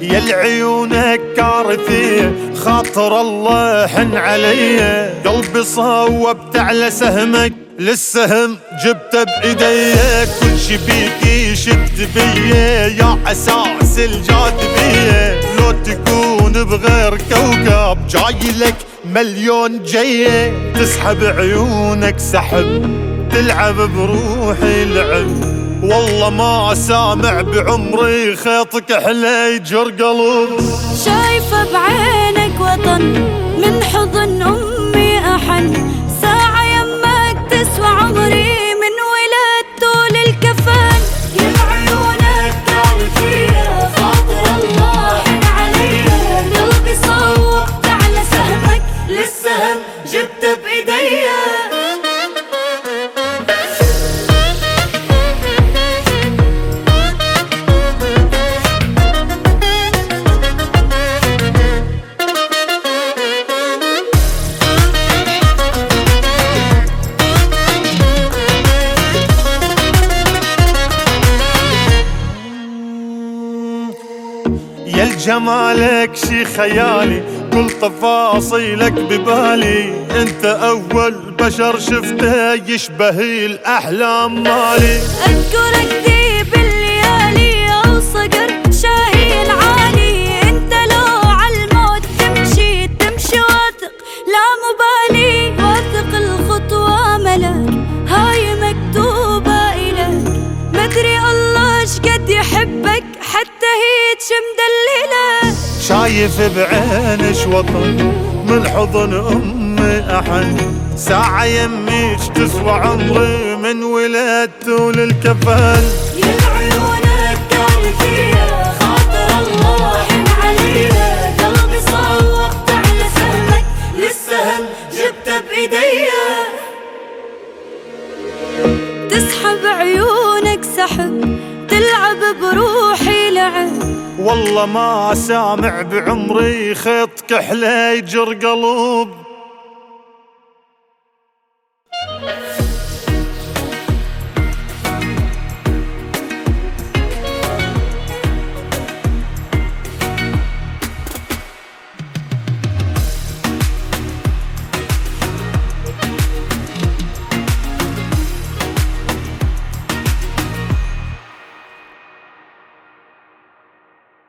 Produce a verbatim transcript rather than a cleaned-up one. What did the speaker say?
يا العيونك كارثية خاطر الله حن علي، قلبي صوبت على سهمك للسهم جبته بايديك، كل شي بيك يشد بيه يا اساس الجاذبية، لو تكون بغير كوكب جايلك مليون جيه، تسحب عيونك سحب تلعب بروحي لعب، والله ما سامع بعمري خيطك احلى يجر قلب. شايفة بعينك وطن من حضن امي احن، ساعة يمك تسوى عمري من ولدته للكفن، يا بعيونك كارثية خاطر الله حن عليا، قلبي صوبت على سهمك للسهم جبته بايديا. يا الجمالك شي خيالي كل تفاصيلك ببالي، انت اول بشر شفته يشبه الاحلام مالي، اذكرك ذيب الليالي او صقر شاهين عالي، انت لو عالموت تمشي تمشي واثق لا مبالي، واثق الخطوة ملك هاي مكتوبة الك، مدري الله شقد يحبك حتى هي تشم دليلة. شايف بعينش وطن من حضن امي احن، ساعة يميش تسوى عمري من ولدته للكفن، يا عيونك كارثية خاطر الله حن عليا، قلبي صوبت على سهمك للسهم جبته بايديا، تسحب عيونك سحب تلعب بروحي لعب، والله ما سامع بعمري خيط كحلة يجر قلب.